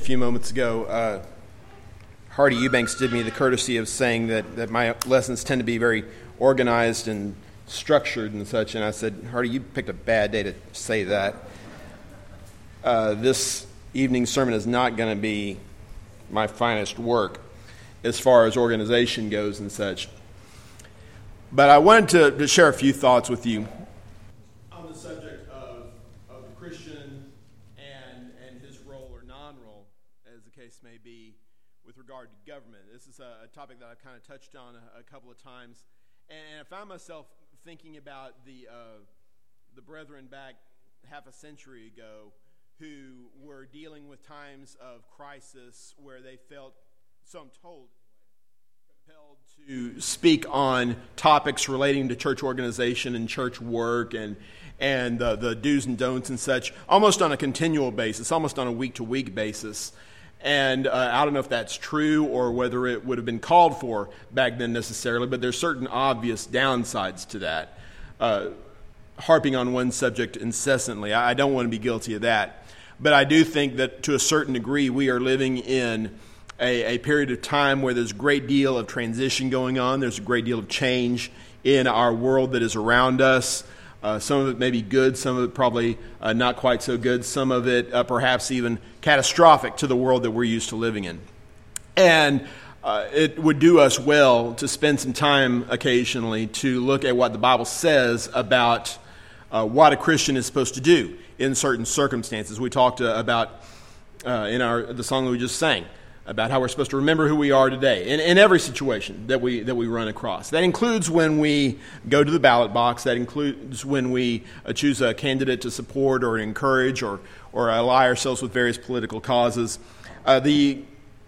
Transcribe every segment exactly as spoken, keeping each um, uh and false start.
few moments ago, uh, Hardy Eubanks did me the courtesy of saying that, that my lessons tend to be very organized and structured and such, and I said, Hardy, you picked a bad day to say that. Uh, this evening's sermon is not going to be my finest work as far as organization goes and such. But I wanted to, to share a few thoughts with you on the subject of, of the Christian and, and his role or non-role, as the case may be, with regard to government. This is a, a topic that I've kind of touched on a, a couple of times, and I found myself thinking about the uh, the brethren back half a century ago who were dealing with times of crisis where they felt, so I'm told, compelled to speak on topics relating to church organization and church work and and uh, the do's and don'ts and such, almost on a continual basis, almost on a week-to-week basis. And uh, I don't know if that's true or whether it would have been called for back then necessarily, but there's certain obvious downsides to that. Uh, harping on one subject incessantly, I, I don't want to be guilty of that. But I do think that to a certain degree we are living in a, a period of time where there's a great deal of transition going on. There's a great deal of change in our world that is around us. Uh, some of it may be good, some of it probably uh, not quite so good, some of it uh, perhaps even catastrophic to the world that we're used to living in. And uh, it would do us well to spend some time occasionally to look at what the Bible says about uh, what a Christian is supposed to do in certain circumstances. We talked uh, about uh, in our the song that we just sang, about how we're supposed to remember who we are today in, in every situation that we that we run across. That includes when we go to the ballot box. That includes when we uh, choose a candidate to support or encourage or, or ally ourselves with various political causes. Uh, the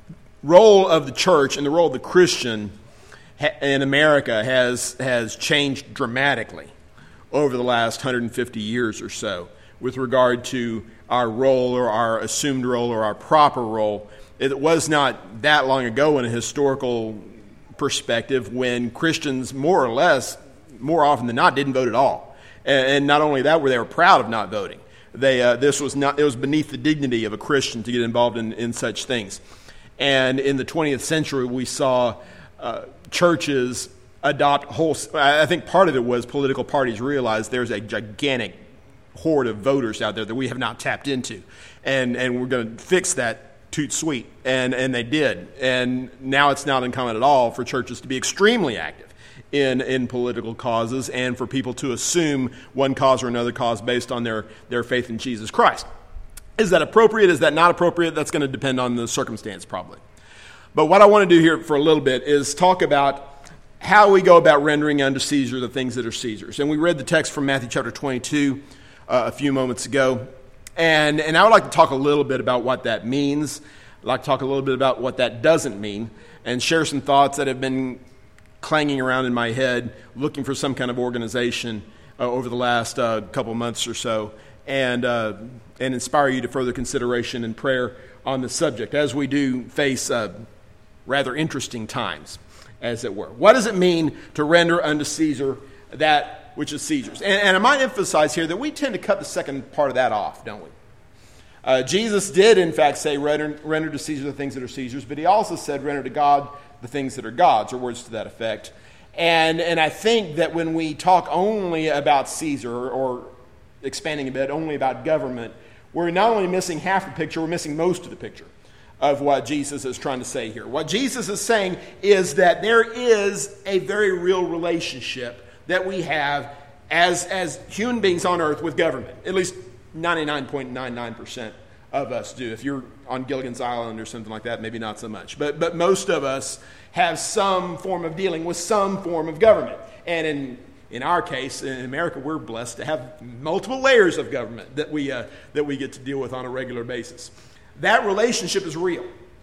role of the church and the role of the Christian ha- in America has, has changed dramatically over the last one hundred fifty years or so with regard to our role or our assumed role or our proper role. It was not that long ago in a historical perspective when Christians more or less, more often than not, didn't vote at all. And not only that, where they were proud of not voting. They uh, this was not it was beneath the dignity of a Christian to get involved in, in such things. And in the twentieth century, we saw uh, churches adopt whole. I think part of it was political parties realized there's a gigantic horde of voters out there that we have not tapped into, and and we're going to fix that. Toot sweet, and and they did, and now it's not uncommon at all for churches to be extremely active in in political causes, and for people to assume one cause or another cause based on their their faith in Jesus Christ. Is that appropriate? Is that not appropriate? That's going to depend on the circumstance, probably. But what I want to do here for a little bit is talk about how we go about rendering unto Caesar the things that are Caesar's. And we read the text from Matthew chapter twenty-two uh, a few moments ago. And and I would like to talk a little bit about what that means. I'd like to talk a little bit about what that doesn't mean and share some thoughts that have been clanging around in my head, looking for some kind of organization uh, over the last uh, couple months or so, and uh, and inspire you to further consideration and prayer on the subject as we do face uh, rather interesting times, as it were. What does it mean to render unto Caesar that which is Caesar's? And, and I might emphasize here that we tend to cut the second part of that off, don't we? Uh, Jesus did, in fact, say, render, render to Caesar the things that are Caesar's, but he also said, render to God the things that are God's, or words to that effect. And, and I think that when we talk only about Caesar, or, or expanding a bit, only about government, we're not only missing half the picture, we're missing most of the picture of what Jesus is trying to say here. What Jesus is saying is that there is a very real relationship that we have as as human beings on earth with government. At least ninety-nine point nine nine percent of us do. If you're on Gilligan's Island or something like that, maybe not so much. But but most of us have some form of dealing with some form of government. And in in our case, in America, we're blessed to have multiple layers of government that we uh, that we get to deal with on a regular basis. That relationship is real.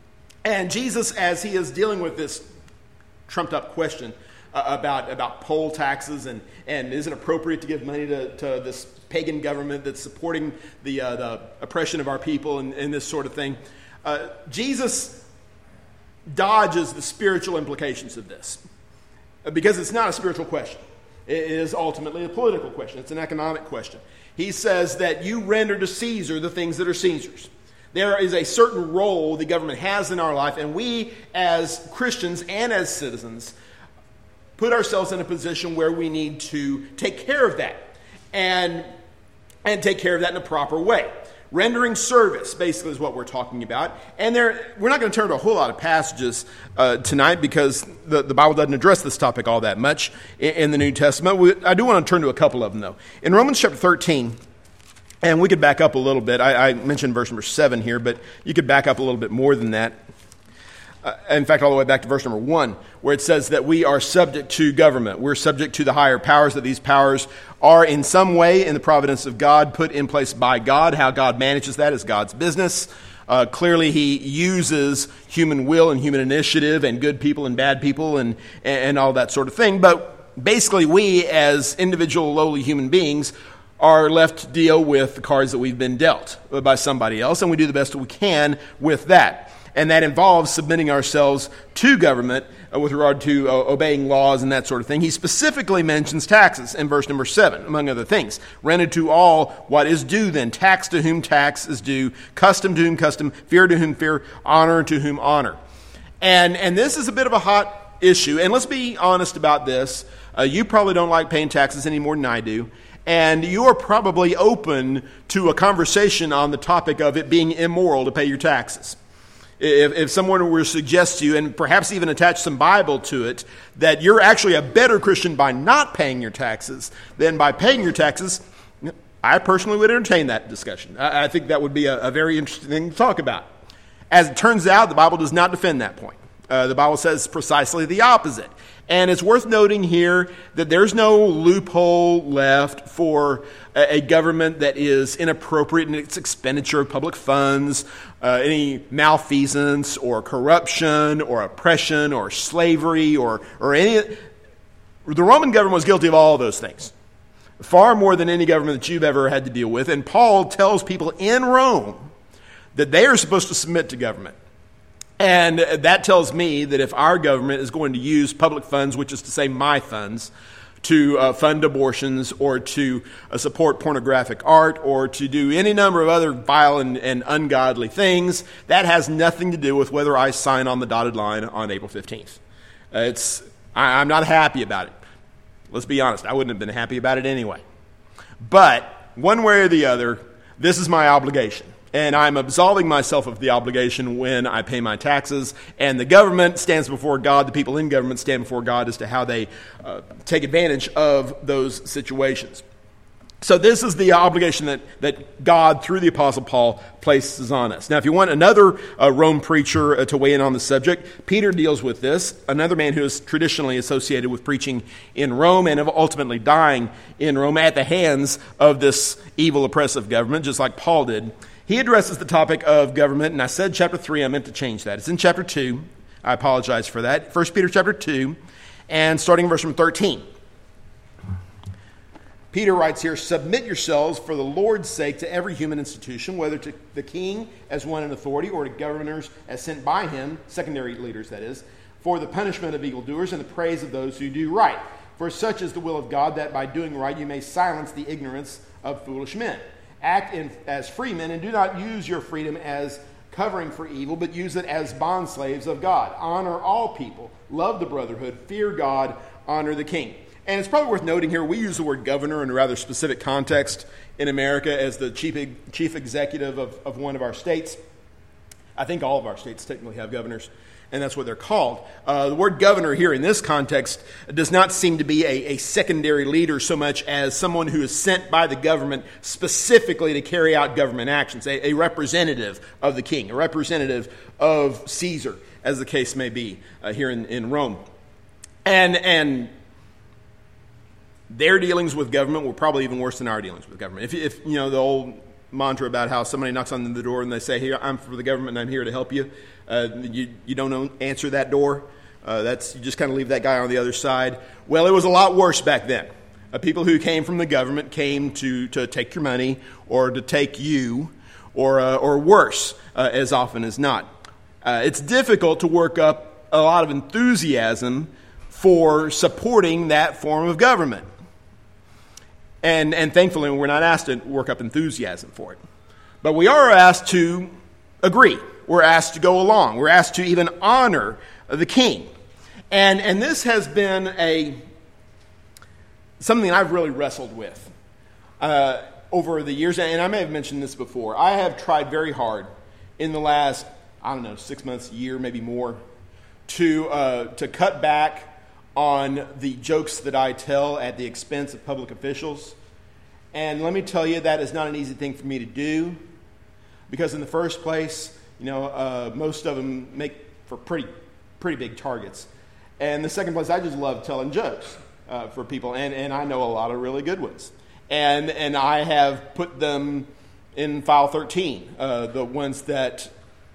And Jesus, as he is dealing with this trumped-up question uh, about, about poll taxes and, and is it appropriate to give money to, to this pagan government that's supporting the, uh, the oppression of our people and, and this sort of thing, uh, Jesus dodges the spiritual implications of this because it's not a spiritual question. It is ultimately a political question. It's an economic question. He says that you render to Caesar the things that are Caesar's. There is a certain role the government has in our life, and we as Christians and as citizens put ourselves in a position where we need to take care of that and, and take care of that in a proper way. Rendering service, basically, is what we're talking about. And there, we're not going to turn to a whole lot of passages uh, tonight because the, the Bible doesn't address this topic all that much in, in the New Testament. We, I do want to turn to a couple of them, though. In Romans chapter thirteen, and we could back up a little bit. I, I mentioned verse number seven here, but you could back up a little bit more than that. Uh, in fact, all the way back to verse number one, where it says that we are subject to government. We're subject to the higher powers, that these powers are in some way in the providence of God, put in place by God. How God manages that is God's business. Uh, clearly, he uses human will and human initiative and good people and bad people and, and all that sort of thing. But basically, we as individual lowly human beings are left to deal with the cards that we've been dealt by somebody else, and we do the best we can with that. And that involves submitting ourselves to government uh, with regard to uh, obeying laws and that sort of thing. He specifically mentions taxes in verse number seven, among other things. Rented to all what is due then. Tax to whom tax is due. Custom to whom custom. Fear to whom fear. Honor to whom honor. And, and this is a bit of a hot issue. And let's be honest about this. Uh, you probably don't like paying taxes any more than I do. And you are probably open to a conversation on the topic of it being immoral to pay your taxes. If, if someone were to suggest to you, and perhaps even attach some Bible to it, that you're actually a better Christian by not paying your taxes than by paying your taxes, I personally would entertain that discussion. I, I think that would be a, a very interesting thing to talk about. As it turns out, the Bible does not defend that point. Uh, the Bible says precisely the opposite. And it's worth noting here that there's no loophole left for a, a government that is inappropriate in its expenditure of public funds, uh, any malfeasance or corruption or oppression or slavery or, or any. The Roman government was guilty of all of those things, far more than any government that you've ever had to deal with. And Paul tells people in Rome that they are supposed to submit to government. And that tells me that if our government is going to use public funds, which is to say my funds, to uh, fund abortions or to uh, support pornographic art or to do any number of other vile and, and ungodly things, that has nothing to do with whether I sign on the dotted line on April fifteenth. Uh, it's I, I'm not happy about it. Let's be honest, I wouldn't have been happy about it anyway. But one way or the other, this is my obligation. And I'm absolving myself of the obligation when I pay my taxes. And the government stands before God. The people in government stand before God as to how they uh, take advantage of those situations. So this is the obligation that, that God, through the Apostle Paul, places on us. Now, if you want another uh, Rome preacher uh, to weigh in on the subject, Peter deals with this, another man who is traditionally associated with preaching in Rome and of ultimately dying in Rome at the hands of this evil, oppressive government, just like Paul did. He addresses the topic of government, and I said chapter three, I meant to change that. It's in chapter two. I apologize for that. First Peter chapter two, and starting in verse number thirteen. Peter writes here, submit yourselves for the Lord's sake to every human institution, whether to the king as one in authority or to governors as sent by him, secondary leaders that is, for the punishment of evildoers and the praise of those who do right. For such is the will of God, that by doing right you may silence the ignorance of foolish men. Act in, as free men, and do not use your freedom as covering for evil, but use it as bondslaves of God. Honor all people. Love the brotherhood. Fear God. Honor the king. And it's probably worth noting here, we use the word governor in a rather specific context in America as the chief, chief executive of, of one of our states. I think all of our states technically have governors, and that's what they're called. Uh, the word governor here in this context does not seem to be a, a secondary leader so much as someone who is sent by the government specifically to carry out government actions, a, a representative of the king, a representative of Caesar, as the case may be uh, here in, in Rome. And, and their dealings with government were probably even worse than our dealings with government. If, if you know, the old mantra about how somebody knocks on the door and they say, "Here, I'm for the government and I'm here to help you." Uh, you, you don't answer that door. Uh, that's you just kind of leave that guy on the other side. Well, it was a lot worse back then. Uh, people who came from the government came to, to take your money or to take you, or uh, or worse, uh, as often as not. Uh, it's difficult to work up a lot of enthusiasm for supporting that form of government. And, and thankfully, we're not asked to work up enthusiasm for it. But we are asked to agree. We're asked to go along. We're asked to even honor the king. And, and this has been a something I've really wrestled with uh, over the years. And I may have mentioned this before. I have tried very hard in the last, I don't know, six months, year, maybe more, to uh, to cut back on the jokes that I tell at the expense of public officials. And let me tell you, that is not an easy thing for me to do, because in the first place, you know, uh, most of them make for pretty pretty big targets. And in the second place, I just love telling jokes uh, for people, and, and I know a lot of really good ones. And and I have put them in file thirteen, uh, the ones that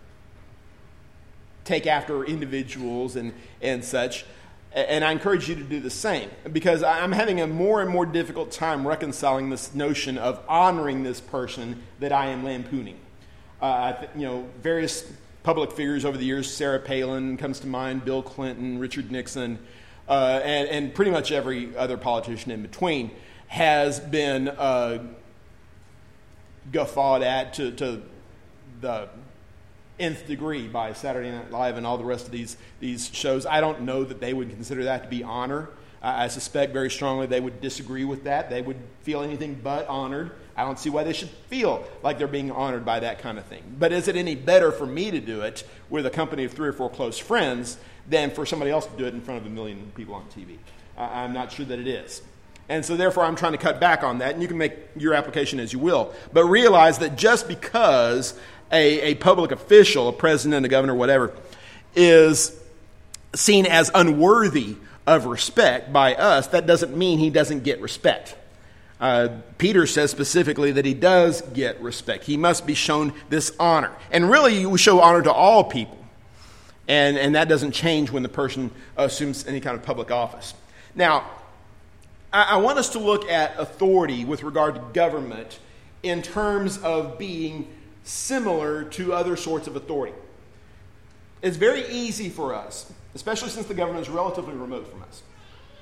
take after individuals and, and such. And I encourage you to do the same, because I'm having a more and more difficult time reconciling this notion of honoring this person that I am lampooning. Uh, you know, various public figures over the years, Sarah Palin comes to mind, Bill Clinton, Richard Nixon, uh, and, and pretty much every other politician in between has been uh, guffawed at to, to the nth degree by Saturday Night Live and all the rest of these these shows. I don't know that they would consider that to be honor. I, I suspect very strongly they would disagree with that. They would feel anything but honored. I don't see why they should feel like they're being honored by that kind of thing. But is it any better for me to do it with a company of three or four close friends than for somebody else to do it in front of a million people on T V? I, I'm not sure that it is. And so therefore I'm trying to cut back on that, and you can make your application as you will. But realize that just because A, a public official, a president, a governor, whatever, is seen as unworthy of respect by us, that doesn't mean he doesn't get respect. Uh, Peter says specifically that he does get respect. He must be shown this honor. And really, we show honor to all people. And, and that doesn't change when the person assumes any kind of public office. Now, I, I want us to look at authority with regard to government in terms of being similar to other sorts of authority. It's very easy for us, especially since the government is relatively remote from us.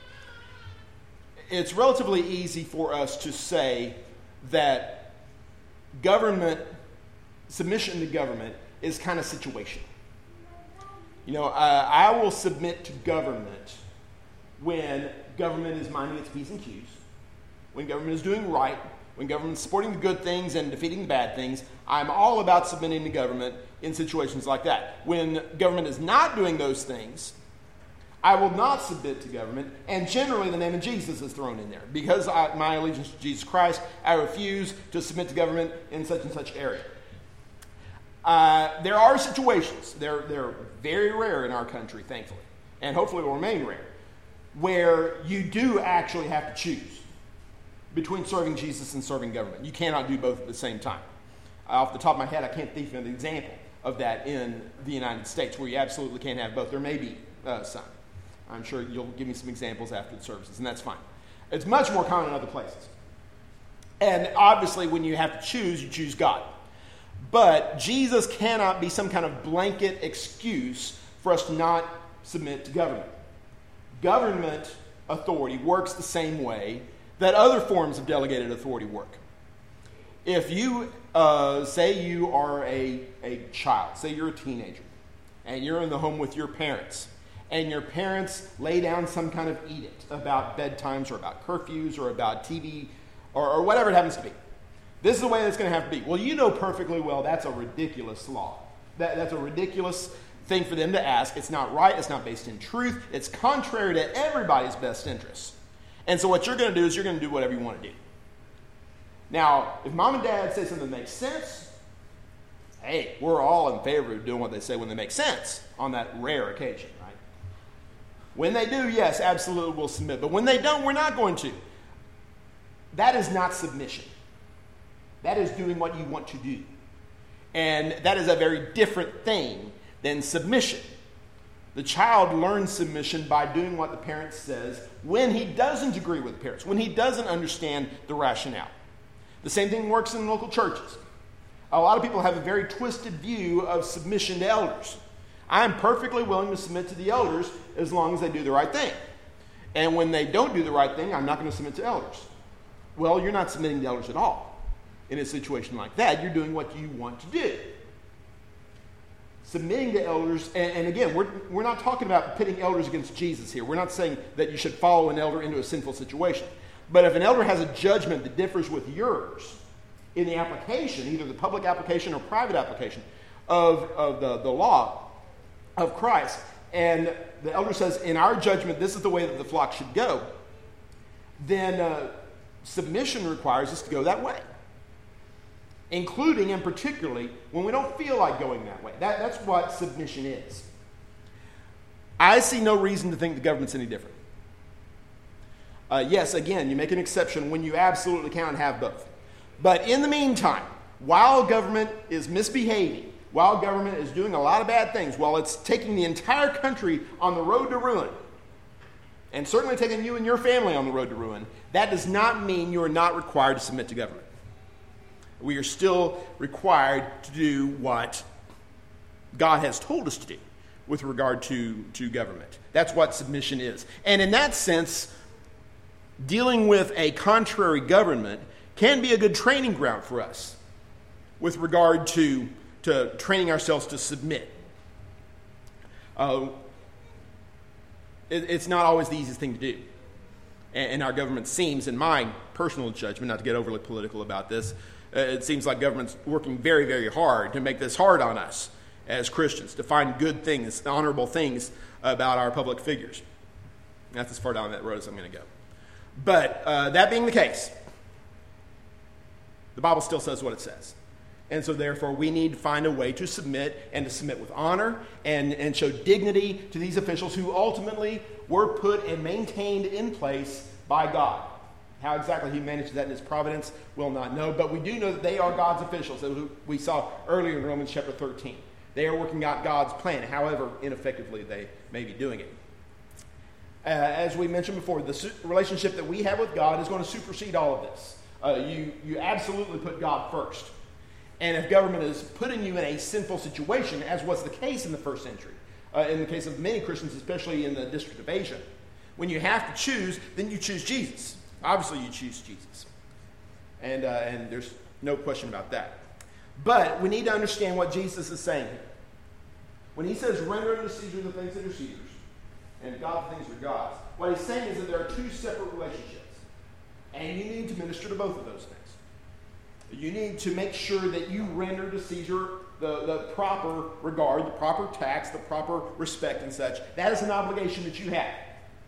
It's relatively easy for us to say that government, submission to government is kind of situational. You know, uh, I will submit to government when government is minding its P's and Q's, when government is doing right, when government is supporting the good things and defeating the bad things. I'm all about submitting to government in situations like that. When government is not doing those things, I will not submit to government, and generally the name of Jesus is thrown in there. Because I, my allegiance to Jesus Christ, I refuse to submit to government in such and such area. Uh, there are situations, they're, they're very rare in our country, thankfully, and hopefully will remain rare, where you do actually have to choose between serving Jesus and serving government. You cannot do both at the same time. Uh, off the top of my head, I can't think of an example of that in the United States where you absolutely can't have both. There may be uh, some. I'm sure you'll give me some examples after the services, and that's fine. It's much more common in other places. And obviously, when you have to choose, you choose God. But Jesus cannot be some kind of blanket excuse for us to not submit to government. Government authority works the same way that other forms of delegated authority work. If you, uh, say you are a, a child, say you're a teenager, and you're in the home with your parents, and your parents lay down some kind of edict about bedtimes or about curfews or about T V or, or whatever it happens to be. This is the way it's going to have to be. Well, you know perfectly well that's a ridiculous law. That, that's a ridiculous thing for them to ask. It's not right. It's not based in truth. It's contrary to everybody's best interests. And so what you're going to do is you're going to do whatever you want to do. Now, if mom and dad say something that makes sense, hey, we're all in favor of doing what they say when they make sense on that rare occasion, right? When they do, yes, absolutely we'll submit. But when they don't, we're not going to. That is not submission. That is doing what you want to do. And that is a very different thing than submission. The child learns submission by doing what the parent says when he doesn't agree with the parents, when he doesn't understand the rationale. The same thing works in local churches. A lot of people have a very twisted view of submission to elders. I'm perfectly willing to submit to the elders as long as they do the right thing. And when they don't do the right thing, I'm not going to submit to elders. Well, you're not submitting to elders at all. In a situation like that, you're doing what you want to do. submitting to elders, and, and again, we're, we're not talking about pitting elders against Jesus here. We're not saying that you should follow an elder into a sinful situation. But if an elder has a judgment that differs with yours in the application, either the public application or private application of, of the, the law of Christ, and the elder says, in our judgment, this is the way that the flock should go, then uh, submission requires us to go that way. Including and particularly when we don't feel like going that way. That, that's what submission is. I see no reason to think the government's any different. Uh, yes, again, you make an exception when you absolutely can have both. But in the meantime, while government is misbehaving, while government is doing a lot of bad things, while it's taking the entire country on the road to ruin, and certainly taking you and your family on the road to ruin, that does not mean you are not required to submit to government. We are still required to do what God has told us to do with regard to, to government. That's what submission is. And in that sense, dealing with a contrary government can be a good training ground for us with regard to, to training ourselves to submit. Uh, it, it's not always the easiest thing to do. And, and our government seems, in my personal judgment, not to get overly political about this, Uh, it seems like government's working very, very hard to make this hard on us as Christians, to find good things, honorable things about our public figures. That's as far down that road as I'm going to go. But uh, that being the case, the Bible still says what it says. And so therefore we need to find a way to submit, and to submit with honor and, and show dignity to these officials who ultimately were put and maintained in place by God. How exactly he manages that in his providence, we'll not know. But we do know that they are God's officials, as we saw earlier in Romans chapter thirteen. They are working out God's plan, however ineffectively they may be doing it. Uh, as we mentioned before, the su- relationship that we have with God is going to supersede all of this. Uh, you, you absolutely put God first. And if government is putting you in a sinful situation, as was the case in the first century, uh, in the case of many Christians, especially in the District of Asia, when you have to choose, then you choose Jesus. Obviously, you choose Jesus. And, uh, and there's no question about that. But we need to understand what Jesus is saying here. When he says, render unto Caesar the things that are Caesar's, and God the things that are God's, what he's saying is that there are two separate relationships. And you need to minister to both of those things. You need to make sure that you render to Caesar the, the proper regard, the proper tax, the proper respect and such. That is an obligation that you have.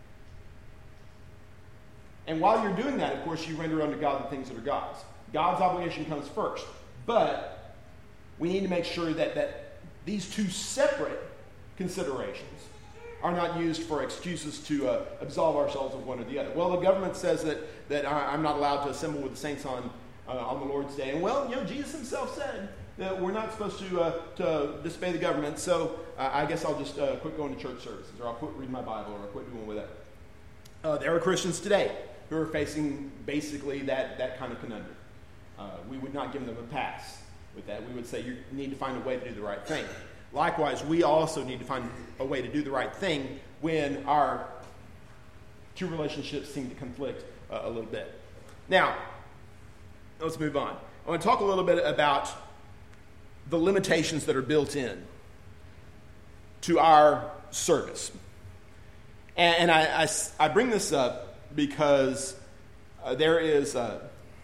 And while you're doing that, of course, you render unto God the things that are God's. God's obligation comes first. But we need to make sure that, that these two separate considerations are not used for excuses to uh, absolve ourselves of one or the other. Well, the government says that, that I'm not allowed to assemble with the saints on, uh, on the Lord's Day. And well, you know, Jesus himself said that we're not supposed to, uh, to disobey the government, so uh, I guess I'll just uh, quit going to church services, or I'll quit reading my Bible, or I'll quit doing whatever. Uh, there are Christians today who are facing basically that, that kind of conundrum. Uh, we would not give them a pass with that. We would say you need to find a way to do the right thing. Likewise, we also need to find a way to do the right thing when our two relationships seem to conflict uh, a little bit. Now, let's move on. I want to talk a little bit about the limitations that are built in to our service. And, and I, I, I bring this up because uh, there is, uh,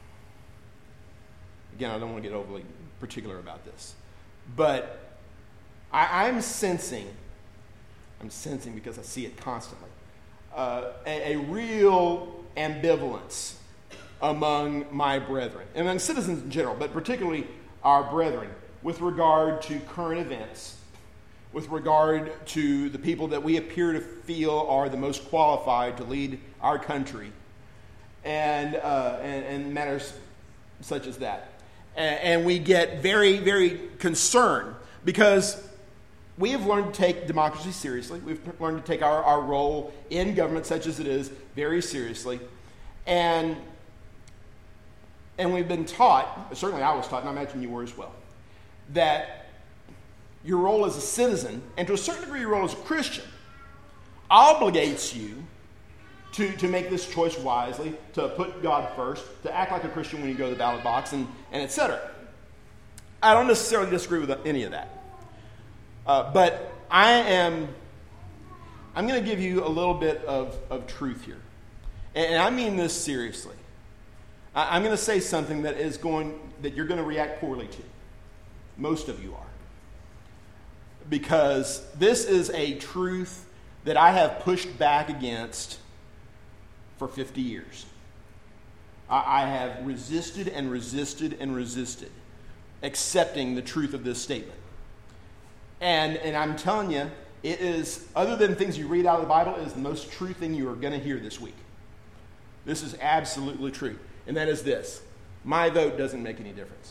again, I don't want to get overly particular about this, but I, I'm sensing, I'm sensing because I see it constantly, uh, a, a real ambivalence among my brethren, and among citizens in general, but particularly our brethren, with regard to current events, with regard to the people that we appear to feel are the most qualified to lead our country, and uh, and, and matters such as that. And, and we get very, very concerned because we have learned to take democracy seriously. We've learned to take our, our role in government, such as it is, very seriously. And, and we've been taught, certainly I was taught, and I imagine you were as well, that your role as a citizen, and to a certain degree your role as a Christian, obligates you to, to make this choice wisely, to put God first, to act like a Christian when you go to the ballot box, and, and et cetera. I don't necessarily disagree with any of that. Uh, but I am, I'm going to give you a little bit of, of truth here. And, and I mean this seriously. I, I'm going to say something that is going, that you're going to react poorly to. Most of you are. Because this is a truth that I have pushed back against for fifty years. I, I have resisted and resisted and resisted accepting the truth of this statement. And, and I'm telling you, it is, other than things you read out of the Bible, it is the most true thing you are going to hear this week. This is absolutely true. And that is this: my vote doesn't make any difference.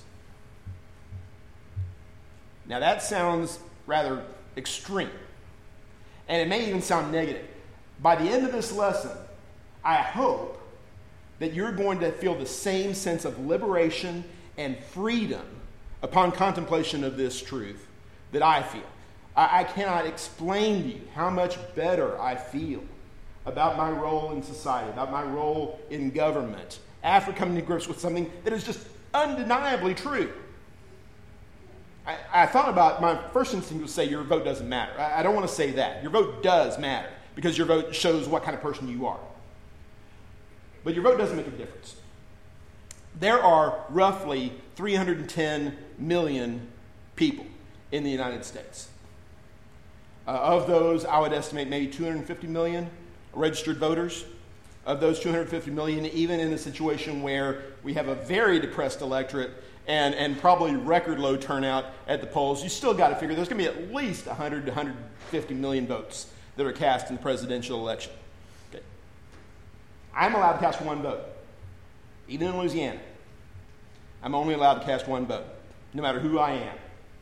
Now that sounds rather extreme. And it may even sound negative. By the end of this lesson, I hope that you're going to feel the same sense of liberation and freedom upon contemplation of this truth that I feel. I, I cannot explain to you how much better I feel about my role in society, about my role in government, after coming to grips with something that is just undeniably true. I, I thought about, my first instinct was say your vote doesn't matter. I, I don't want to say that. Your vote does matter because your vote shows what kind of person you are. But your vote doesn't make a difference. There are roughly three hundred ten million people in the United States. Uh, of those, I would estimate maybe two hundred fifty million registered voters. Of those two hundred fifty million, even in a situation where we have a very depressed electorate and, and probably record low turnout at the polls, you still got to figure there's going to be at least one hundred to one hundred fifty million votes that are cast in the presidential election. Okay. I'm allowed to cast one vote, even in Louisiana. I'm only allowed to cast one vote, no matter who I am.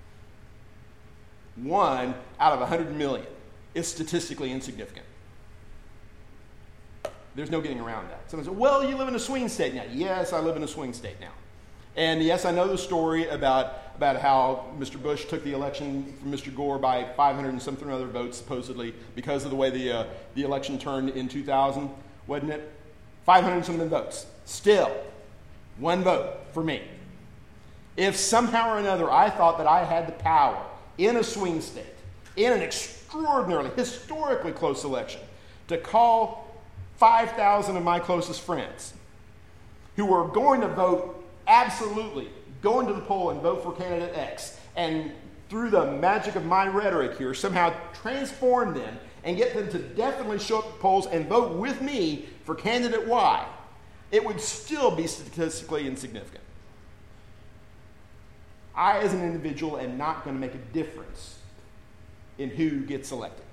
One out of one hundred million is statistically insignificant. There's no getting around that. Someone says, well, you live in a swing state now. Yes, I live in a swing state now. And yes, I know the story about, about how Mister Bush took the election from Mister Gore by five hundred and something other votes, supposedly, because of the way the, uh, the election turned in two thousand, wasn't it? five hundred and something votes. Still, one vote for me. If somehow or another I thought that I had the power in a swing state, in an extraordinarily, historically close election, to call five thousand of my closest friends who were going to vote absolutely, go into the poll and vote for candidate X, and through the magic of my rhetoric here, somehow transform them and get them to definitely show up at the polls and vote with me for candidate Y, it would still be statistically insignificant. I, as an individual, am not going to make a difference in who gets elected.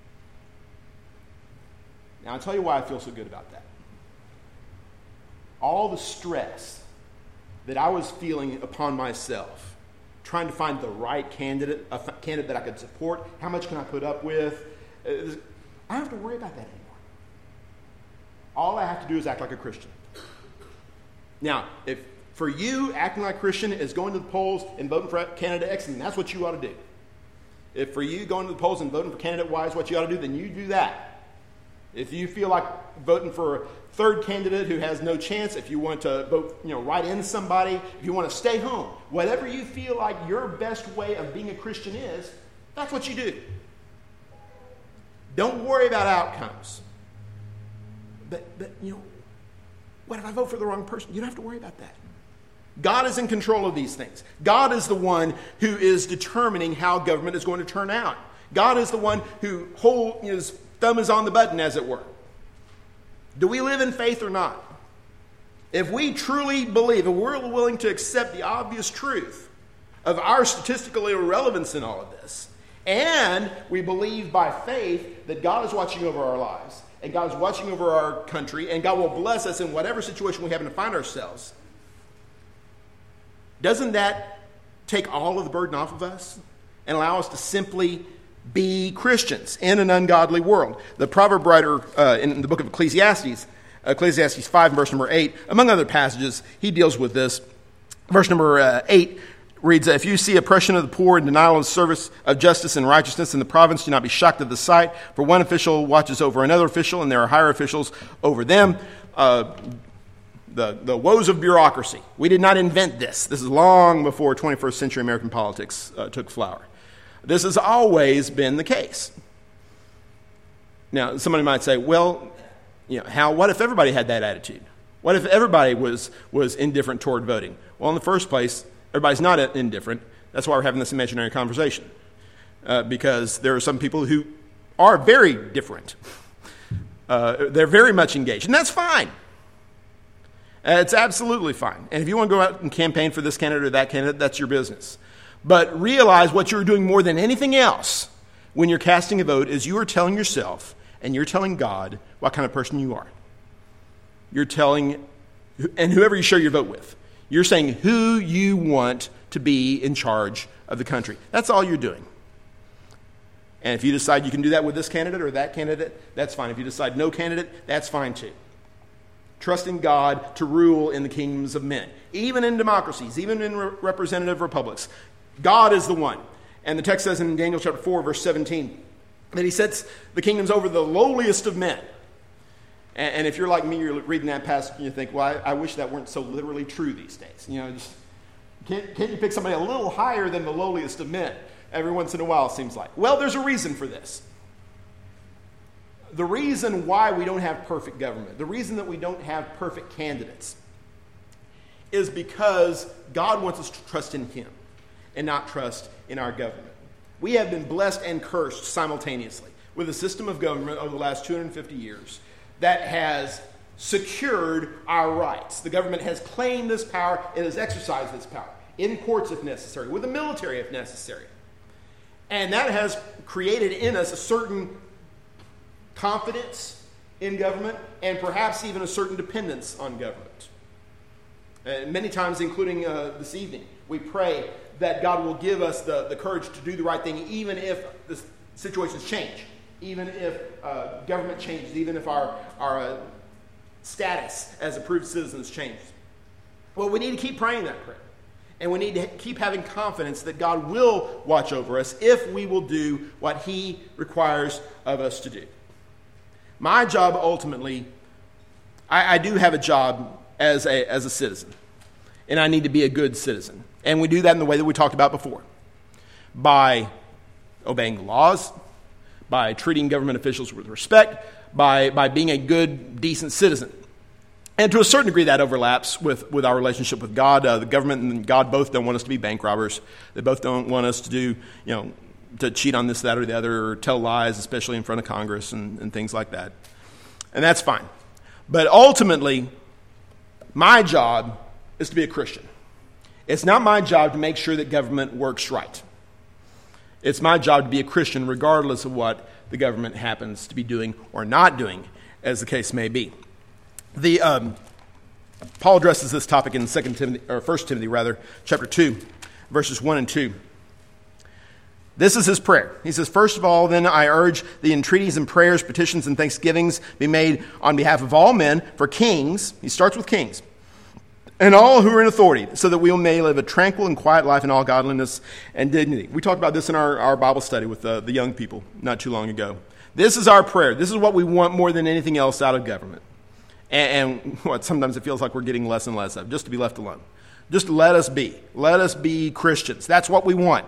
Now, I'll tell you why I feel so good about that. All the stress that I was feeling upon myself, trying to find the right candidate, a f- candidate that I could support, how much can I put up with, uh, I don't have to worry about that anymore. All I have to do is act like a Christian. Now, if for you, acting like a Christian is going to the polls and voting for candidate X, and that's what you ought to do. If for you, going to the polls and voting for candidate Y is what you ought to do, then you do that. If you feel like voting for a third candidate who has no chance, if you want to vote, you know, write in somebody, if you want to stay home, whatever you feel like your best way of being a Christian is, that's what you do. Don't worry about outcomes. But, but, you know, what if I vote for the wrong person? You don't have to worry about that. God is in control of these things. God is the one who is determining how government is going to turn out. God is the one who hold, you know, his thumb is on the button, as it were. Do we live in faith or not? If we truly believe, if we're willing to accept the obvious truth of our statistical irrelevance in all of this, and we believe by faith that God is watching over our lives, and God is watching over our country, and God will bless us in whatever situation we happen to find ourselves, doesn't that take all of the burden off of us and allow us to simply be Christians in an ungodly world? The proverb writer uh, in the book of Ecclesiastes, Ecclesiastes five, verse number eight, among other passages, he deals with this. Verse number uh, eight reads, if you see oppression of the poor and denial of the service of justice and righteousness in the province, do not be shocked at the sight, for one official watches over another official, and there are higher officials over them. Uh, the, the woes of bureaucracy. We did not invent this. This is long before twenty-first century American politics uh, took flower. This has always been the case. Now, somebody might say, well, you know, how, what if everybody had that attitude? What if everybody was, was indifferent toward voting? Well, in the first place, everybody's not indifferent. That's why we're having this imaginary conversation. Uh, because there are some people who are very different. Uh, they're very much engaged, and that's fine. Uh, it's absolutely fine. And if you want to go out and campaign for this candidate or that candidate, that's your business. But realize what you're doing more than anything else when you're casting a vote is you are telling yourself and you're telling God what kind of person you are. You're telling, and whoever you share your vote with, you're saying who you want to be in charge of the country. That's all you're doing. And if you decide you can do that with this candidate or that candidate, that's fine. If you decide no candidate, that's fine too. Trusting God to rule in the kingdoms of men. Even in democracies, even in re- representative republics, God is the one. And the text says in Daniel chapter four, verse seventeen, that he sets the kingdoms over the lowliest of men. And, and if you're like me, you're reading that passage and you think, well, I, I wish that weren't so literally true these days. You know, just can't, can't you pick somebody a little higher than the lowliest of men? Every once in a while, it seems like. Well, there's a reason for this. The reason why we don't have perfect government, the reason that we don't have perfect candidates, is because God wants us to trust in him and not trust in our government. We have been blessed and cursed simultaneously with a system of government over the last two hundred fifty years that has secured our rights. The government has claimed this power and has exercised this power in courts if necessary, with the military if necessary. And that has created in us a certain confidence in government and perhaps even a certain dependence on government. Uh, many times, including uh, this evening, we pray that God will give us the, the courage to do the right thing even if the situations change, even if uh, government changes, even if our, our uh, status as approved citizens changes. Well, we need to keep praying that prayer. And we need to keep having confidence that God will watch over us if we will do what he requires of us to do. My job ultimately, I, I do have a job as a, as a citizen. And I need to be a good citizen. And we do that in the way that we talked about before. By obeying the laws, by treating government officials with respect, by, by being a good, decent citizen. And to a certain degree, that overlaps with, with our relationship with God. Uh, the government and God both don't want us to be bank robbers. They both don't want us to do, you know, to cheat on this, that, or the other, or tell lies, especially in front of Congress and, and things like that. And that's fine. But ultimately, my job is to be a Christian. It's not my job to make sure that government works right. It's my job to be a Christian regardless of what the government happens to be doing or not doing, as the case may be. The um, Paul addresses this topic in Second Timothy, or First Timothy rather, chapter two, verses one and two. This is his prayer. He says, "First of all, then I urge the entreaties and prayers, petitions and thanksgivings be made on behalf of all men, for kings," he starts with kings, "and all who are in authority, so that we may live a tranquil and quiet life in all godliness and dignity." We talked about this in our, our Bible study with the, the young people not too long ago. This is our prayer. This is what we want more than anything else out of government. And, and what sometimes it feels like we're getting less and less of, just to be left alone. Just let us be. Let us be Christians. That's what we want.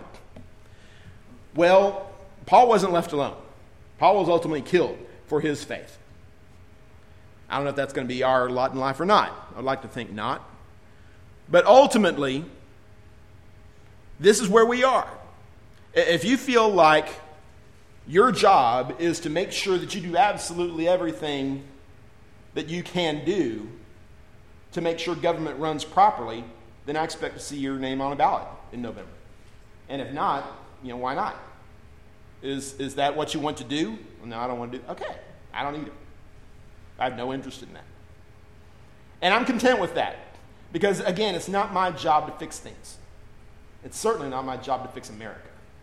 Well, Paul wasn't left alone. Paul was ultimately killed for his faith. I don't know if that's going to be our lot in life or not. I'd like to think not. But ultimately, this is where we are. If you feel like your job is to make sure that you do absolutely everything that you can do to make sure government runs properly, then I expect to see your name on a ballot in November. And if not, you know, why not? Is is that what you want to do? Well, no, I don't want to do that. Okay, I don't either. I have no interest in that. And I'm content with that. Because, again, it's not my job to fix things. It's certainly not my job to fix America.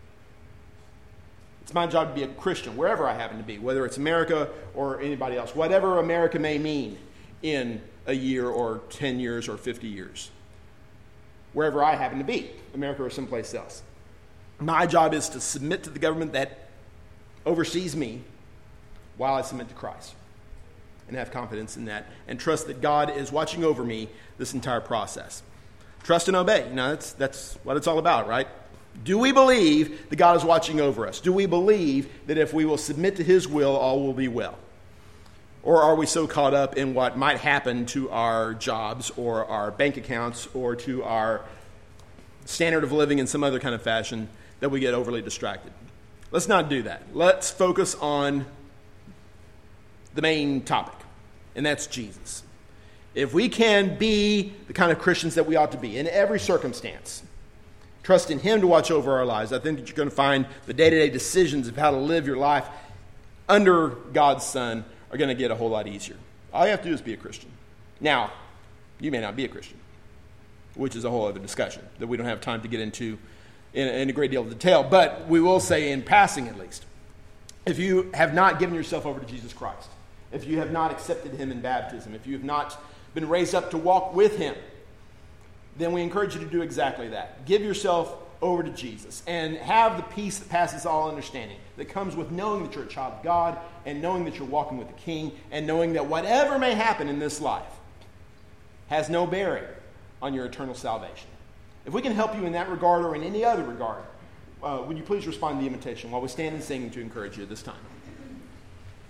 It's my job to be a Christian, wherever I happen to be, whether it's America or anybody else, whatever America may mean in a year or ten years or fifty years. Wherever I happen to be, America or someplace else. My job is to submit to the government that oversees me while I submit to Christ. And have confidence in that, and trust that God is watching over me this entire process. Trust and obey. You know, that's, that's what it's all about, right? Do we believe that God is watching over us? Do we believe that if we will submit to his will, all will be well? Or are we so caught up in what might happen to our jobs or our bank accounts or to our standard of living in some other kind of fashion that we get overly distracted? Let's not do that. Let's focus on the main topic, and that's Jesus. If we can be the kind of Christians that we ought to be in every circumstance, trust in him to watch over our lives, I think that you're going to find the day-to-day decisions of how to live your life under God's Son are going to get a whole lot easier. All you have to do is be a Christian. Now, you may not be a Christian, which is a whole other discussion that we don't have time to get into in, in a great deal of detail, but we will say in passing at least, if you have not given yourself over to Jesus Christ, if you have not accepted him in baptism, if you have not been raised up to walk with him, then we encourage you to do exactly that. Give yourself over to Jesus and have the peace that passes all understanding that comes with knowing that you're a child of God and knowing that you're walking with the King and knowing that whatever may happen in this life has no bearing on your eternal salvation. If we can help you in that regard or in any other regard, uh, would you please respond to the invitation while we stand and sing to encourage you at this time?